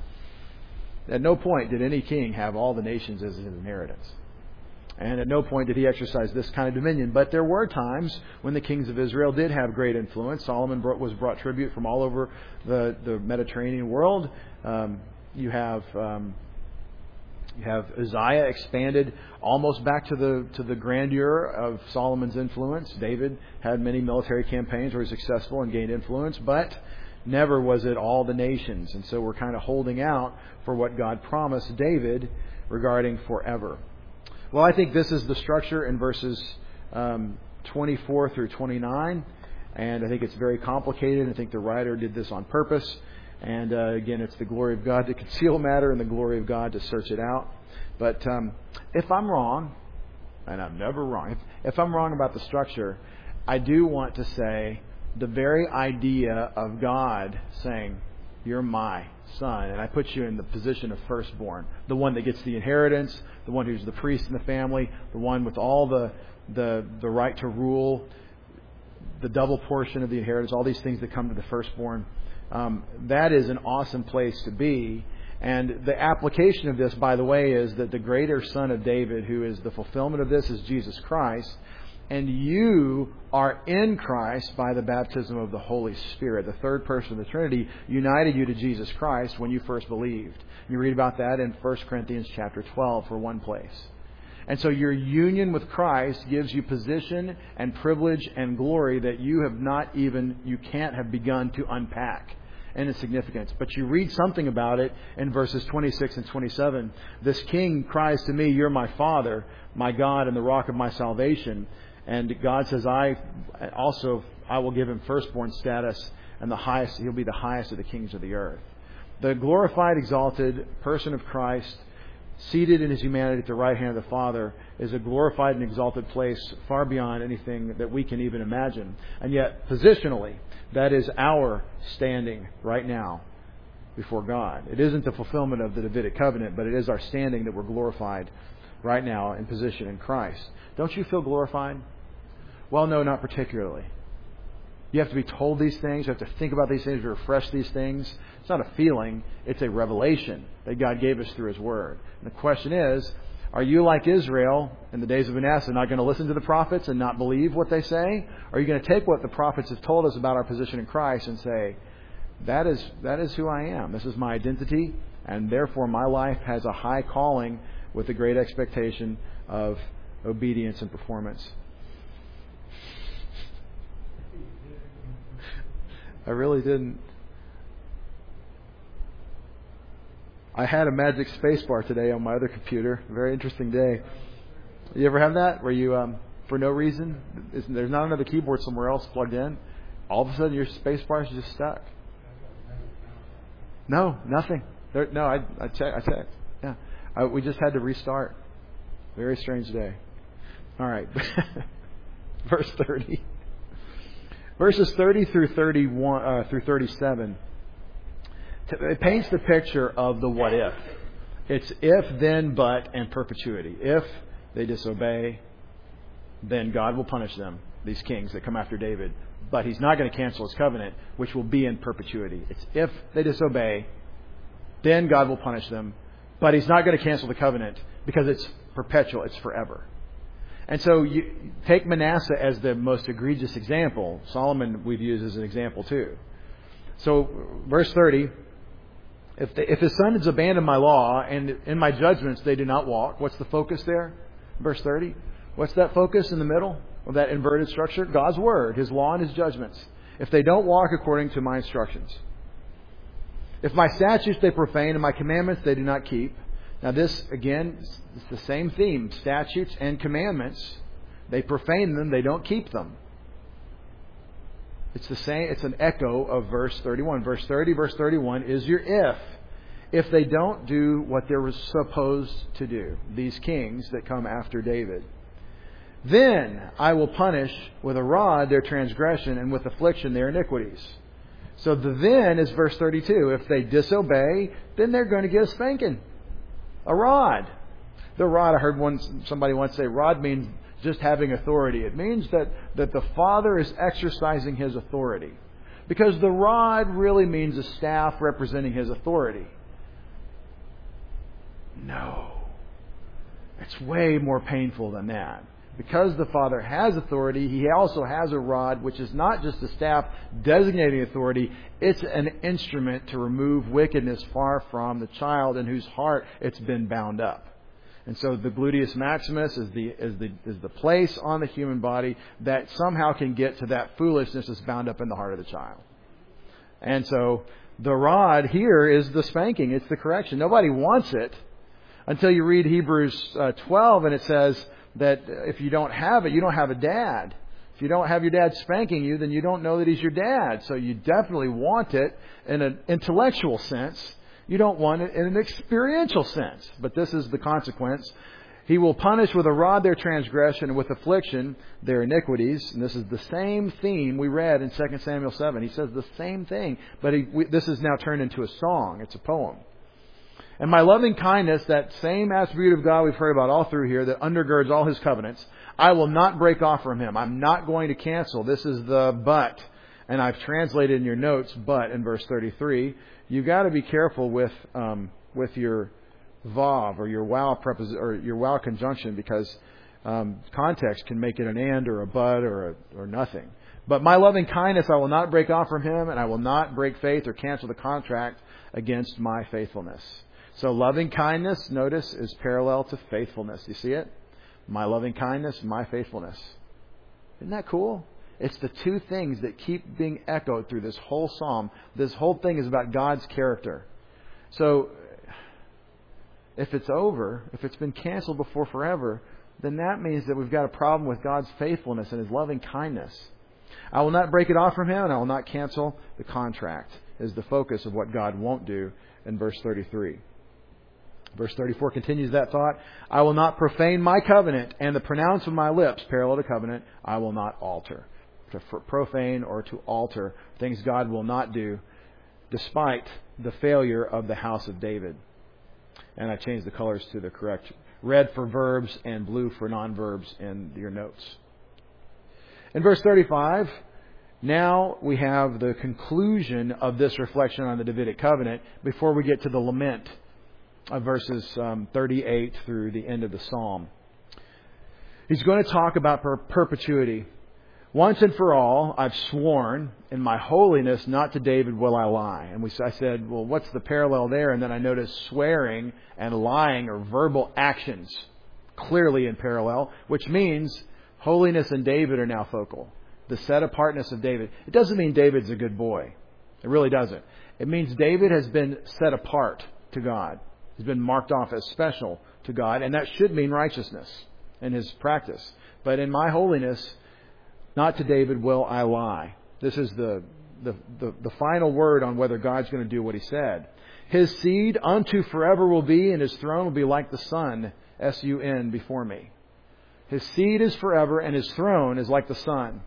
At no point did any king have all the nations as his inheritance. And at no point did he exercise this kind of dominion. But there were times when the kings of Israel did have great influence. Solomon brought, was brought tribute from all over the, the Mediterranean world. Um, you have... Um, You have Uzziah expanded almost back to the to the grandeur of Solomon's influence. David had many military campaigns where he was successful and gained influence, but never was it all the nations. And so we're kind of holding out for what God promised David regarding forever. Well, I think this is the structure in verses um, twenty-four through twenty-nine, and I think it's very complicated. I think the writer did this on purpose. And uh, again, it's the glory of God to conceal matter and the glory of God to search it out. But um, if I'm wrong, and I'm never wrong, if, if I'm wrong about the structure, I do want to say the very idea of God saying, you're my son, and I put you in the position of firstborn, the one that gets the inheritance, the one who's the priest in the family, the one with all the the, the right to rule, the double portion of the inheritance, all these things that come to the firstborn. Um, that is an awesome place to be. And the application of this, by the way, is that the greater Son of David, who is the fulfillment of this, is Jesus Christ. And you are in Christ by the baptism of the Holy Spirit. The third person of the Trinity united you to Jesus Christ when you first believed. You read about that in First Corinthians chapter twelve for one place. And so your union with Christ gives you position and privilege and glory that you have not even, you can't have begun to unpack and its significance. But you read something about it in verses twenty-six and twenty-seven. This king cries to me, you're my Father, my God, and the rock of my salvation. And God says, I also, I will give him firstborn status, and the highest, he'll be the highest of the kings of the earth. The glorified, exalted person of Christ, seated in his humanity at the right hand of the Father, is a glorified and exalted place far beyond anything that we can even imagine. And yet, positionally, that is our standing right now before God. It isn't the fulfillment of the Davidic covenant, but it is our standing that we're glorified right now in position in Christ. Don't you feel glorified? Well, no, not particularly. You have to be told these things. You have to think about these things, refresh these things. It's not a feeling. It's a revelation that God gave us through His Word. And the question is, are you like Israel in the days of Manasseh, not going to listen to the prophets and not believe what they say? Or are you going to take what the prophets have told us about our position in Christ and say, that is that is who I am. This is my identity, and therefore my life has a high calling with a great expectation of obedience and performance. I really didn't. I had a magic space bar today on my other computer. Very interesting day. You ever have that? Where you, um, for no reason, there's not another keyboard somewhere else plugged in. All of a sudden your space bar is just stuck. No, nothing. There, no, I, I checked. I checked. Yeah. I, we just had to restart. Very strange day. All right. Verse thirty. Verses thirty through thirty-one uh, through thirty-seven. It paints the picture of the what if. It's if, then, but, and perpetuity. If they disobey, then God will punish them, these kings that come after David. But He's not going to cancel His covenant, which will be in perpetuity. It's if they disobey, then God will punish them. But He's not going to cancel the covenant because it's perpetual, it's forever. And so you take Manasseh as the most egregious example. Solomon we've used as an example too. So verse thirty, if, the, if his sons abandon my law and in my judgments they do not walk, what's the focus there? Verse thirty. What's that focus in the middle of that inverted structure? God's word, his law and his judgments. If they don't walk according to my instructions. If my statutes they profane and my commandments they do not keep. Now this, again, is the same theme. Statutes and commandments. They profane them, they don't keep them. It's the same, it's an echo of verse thirty-one. Verse thirty, verse thirty-one is your if. If they don't do what they were supposed to do. These kings that come after David. Then I will punish with a rod their transgression and with affliction their iniquities. So the then is verse thirty-two. If they disobey, then they're going to get a spanking. A rod. The rod, I heard one somebody once say, rod means just having authority. It means that, that the Father is exercising his authority. Because the rod really means a staff representing his authority. No. It's way more painful than that. Because the Father has authority, he also has a rod, which is not just a staff designating authority. It's an instrument to remove wickedness far from the child in whose heart it's been bound up. And so the gluteus maximus is the, is the, is the place on the human body that somehow can get to that foolishness that's bound up in the heart of the child. And so the rod here is the spanking. It's the correction. Nobody wants it until you read Hebrews uh, twelve and it says, that if you don't have it, you don't have a dad. If you don't have your dad spanking you, then you don't know that he's your dad. So you definitely want it in an intellectual sense. You don't want it in an experiential sense. But this is the consequence. He will punish with a rod their transgression and with affliction their iniquities. And this is the same theme we read in Second Samuel seven. He says the same thing. But he, we, this is now turned into a song. It's a poem. And my loving kindness, that same attribute of God we've heard about all through here that undergirds all his covenants, I will not break off from him. I'm not going to cancel. This is the but. And I've translated in your notes but in verse thirty-three. You've got to be careful with um, with your vav or your wow preposi- or your wow conjunction because um, context can make it an and or a but or a, or nothing. But my loving kindness I will not break off from him, and I will not break faith or cancel the contract against my faithfulness. So loving kindness, notice, is parallel to faithfulness. You see it? My loving kindness, my faithfulness. Isn't that cool? It's the two things that keep being echoed through this whole psalm. This whole thing is about God's character. So if it's over, if it's been canceled before forever, then that means that we've got a problem with God's faithfulness and his loving kindness. I will not break it off from him, and I will not cancel the contract, is the focus of what God won't do in verse thirty-three. Verse thirty-four continues that thought. I will not profane my covenant, and the pronounce of my lips, parallel to covenant, I will not alter. To profane or to alter things God will not do, despite the failure of the house of David. And I changed the colors to the correct red for verbs and blue for non-verbs in your notes. In verse thirty-five, now we have the conclusion of this reflection on the Davidic covenant before we get to the lament of verses um, thirty-eight through the end of the psalm. He's going to talk about per- perpetuity. Once and for all, I've sworn in my holiness, not to David will I lie. And we, I said, well, what's the parallel there? And then I noticed swearing and lying are verbal actions, clearly in parallel, which means holiness and David are now focal. The set apartness of David. It doesn't mean David's a good boy. It really doesn't. It means David has been set apart to God. He's been marked off as special to God, and that should mean righteousness in his practice. But in my holiness, not to David will I lie. This is the, the, the, the final word on whether God's going to do what he said. His seed unto forever will be, and his throne will be like the sun, S U N, before me. His seed is forever, and his throne is like the sun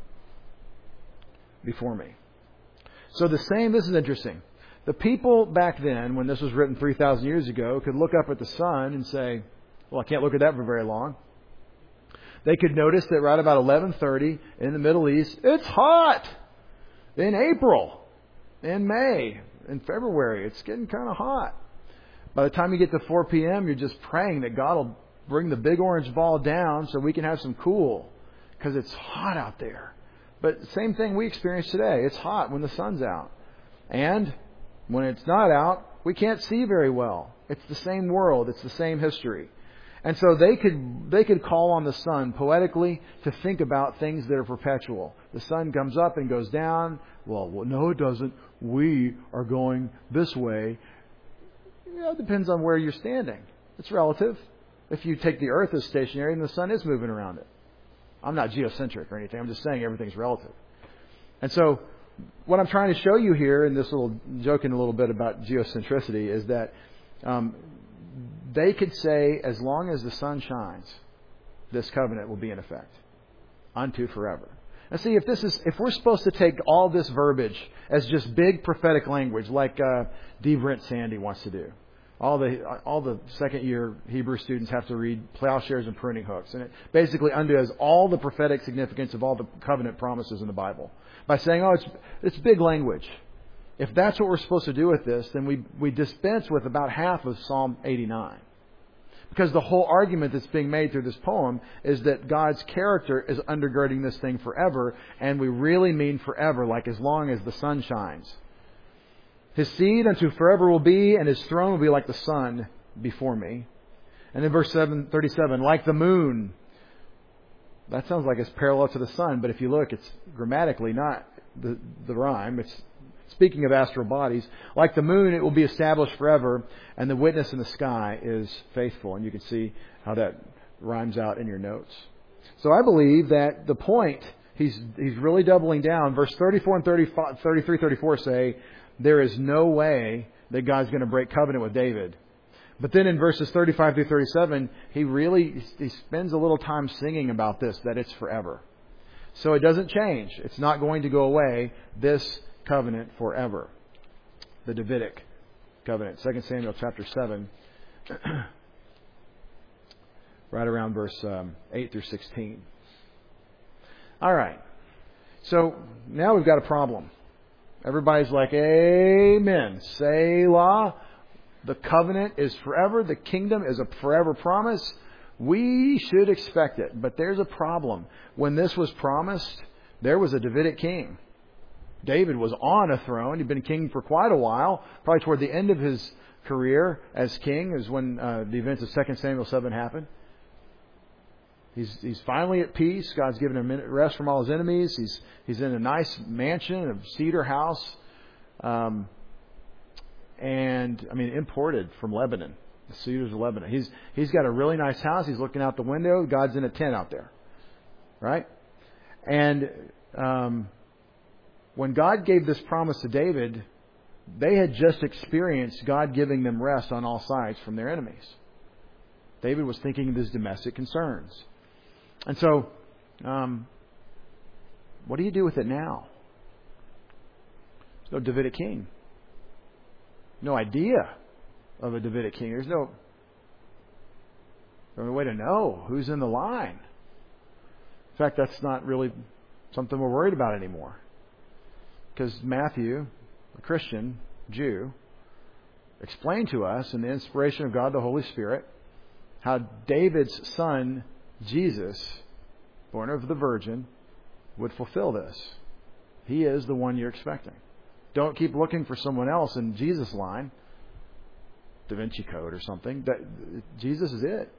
before me. So the same, this is interesting. The people back then, when this was written three thousand years ago, could look up at the sun and say, well, I can't look at that for very long. They could notice that right about eleven thirty in the Middle East, it's hot. In April, in May, in February, it's getting kind of hot. By the time you get to four p.m., you're just praying that God will bring the big orange ball down so we can have some cool, because it's hot out there. But same thing we experience today. It's hot when the sun's out. And when it's not out, we can't see very well. It's the same world. It's the same history. And so they could they could call on the sun poetically to think about things that are perpetual. The sun comes up and goes down. Well, well no, it doesn't. We are going this way. You know, it depends on where you're standing. It's relative. If you take the earth as stationary, then the sun is moving around it. I'm not geocentric or anything. I'm just saying everything's relative. And so what I'm trying to show you here in this little, joking a little bit about geocentricity, is that um, they could say, as long as the sun shines, this covenant will be in effect unto forever. And see, if this is, if we're supposed to take all this verbiage as just big prophetic language, like uh, D. Brent Sandy wants to do, all the all the second year Hebrew students have to read plowshares and pruning hooks, and it basically undoes all the prophetic significance of all the covenant promises in the Bible by saying, oh, it's it's big language. If that's what we're supposed to do with this, then we we dispense with about half of Psalm eighty-nine. Because the whole argument that's being made through this poem is that God's character is undergirding this thing forever, and we really mean forever, like as long as the sun shines. His seed unto forever will be, and his throne will be like the sun before me. And in verse seven, thirty-seven, like the moon. That sounds like it's parallel to the sun, but if you look, it's grammatically not the, the rhyme. It's speaking of astral bodies. Like the moon, it will be established forever, and the witness in the sky is faithful. And you can see how that rhymes out in your notes. So I believe that the point, he's he's really doubling down. Verse thirty-four and thirty-five, thirty-three, thirty-four say, there is no way that God's going to break covenant with David. But then in verses thirty-five through thirty-seven, he really he spends a little time singing about this, that it's forever. So it doesn't change. It's not going to go away, this covenant forever. The Davidic covenant. Second Samuel chapter seven, right around verse um, eight through sixteen. All right. So now we've got a problem. Everybody's like, amen. Selah. The covenant is forever. The kingdom is a forever promise. We should expect it. But there's a problem. When this was promised, there was a Davidic king. David was on a throne. He'd been king for quite a while. Probably toward the end of his career as king is when uh, the events of Second Samuel seven happened. He's he's finally at peace. God's given him rest from all his enemies. He's he's in a nice mansion, a cedar house, um, and I mean imported from Lebanon, the cedars of Lebanon. He's he's got a really nice house. He's looking out the window. God's in a tent out there, right? And um, when God gave this promise to David, they had just experienced God giving them rest on all sides from their enemies. David was thinking of his domestic concerns. And so, um, what do you do with it now? There's no Davidic king. No idea of a Davidic king. There's no, no way to know who's in the line. In fact, that's not really something we're worried about anymore. Because Matthew, a Christian Jew, explained to us in the inspiration of God the Holy Spirit how David's son, Jesus, born of the Virgin, would fulfill this. He is the one you're expecting. Don't keep looking for someone else in Jesus' line, Da Vinci Code or something. That Jesus is it.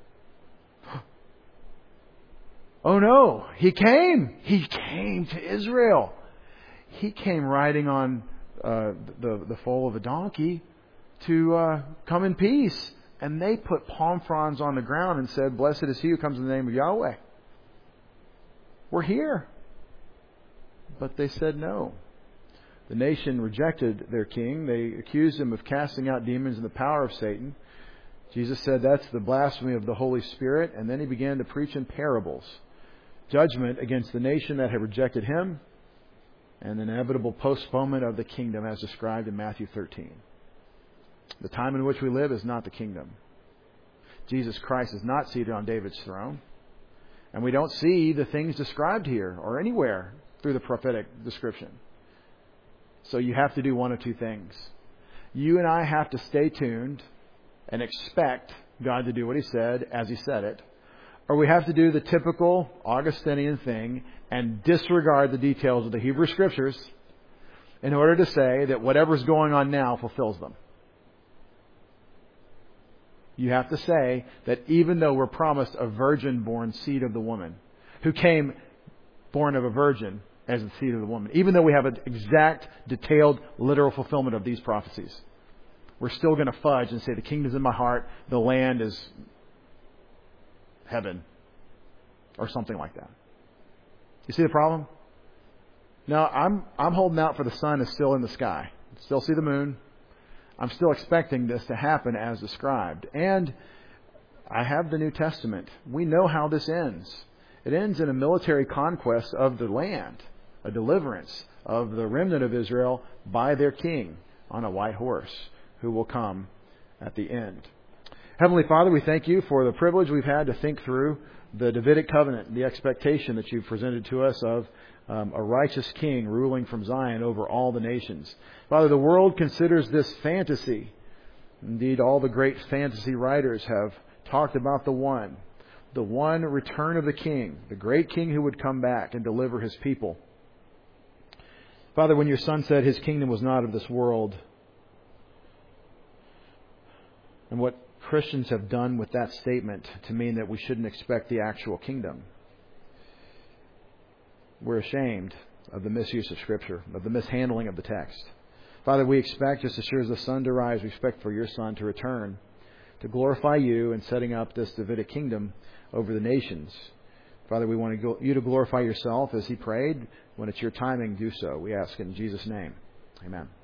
Oh no, he came. He came to Israel. He came riding on uh, the the foal of a donkey to uh, come in peace. And they put palm fronds on the ground and said, blessed is he who comes in the name of Yahweh. We're here. But they said no. The nation rejected their king. They accused him of casting out demons in the power of Satan. Jesus said that's the blasphemy of the Holy Spirit. And then he began to preach in parables. Judgment against the nation that had rejected him. And the inevitable postponement of the kingdom as described in Matthew thirteen. The time in which we live is not the kingdom. Jesus Christ is not seated on David's throne. And we don't see the things described here or anywhere through the prophetic description. So you have to do one of two things. You and I have to stay tuned and expect God to do what He said as He said it, or we have to do the typical Augustinian thing and disregard the details of the Hebrew Scriptures in order to say that whatever's going on now fulfills them. You have to say that even though we're promised a virgin-born seed of the woman, who came born of a virgin as the seed of the woman, even though we have an exact, detailed, literal fulfillment of these prophecies, we're still going to fudge and say the kingdom's in my heart, the land is heaven, or something like that. You see the problem? Now, I'm I'm holding out for the sun is still in the sky. Still see the moon. I'm still expecting this to happen as described. And I have the New Testament. We know how this ends. It ends in a military conquest of the land, a deliverance of the remnant of Israel by their king on a white horse who will come at the end. Heavenly Father, we thank You for the privilege we've had to think through the Davidic covenant, the expectation that You've presented to us of um, a righteous king ruling from Zion over all the nations. Father, the world considers this fantasy. Indeed, all the great fantasy writers have talked about the one, the one return of the king, the great king who would come back and deliver His people. Father, when Your Son said His kingdom was not of this world, and what Christians have done with that statement to mean that we shouldn't expect the actual kingdom, we're ashamed of the misuse of Scripture, of the mishandling of the text. Father, we expect, just as sure as the sun to rise, we expect for Your Son to return, to glorify You in setting up this Davidic kingdom over the nations. Father, we want You to glorify Yourself as He prayed. When it's Your timing, do so. We ask in Jesus' name. Amen.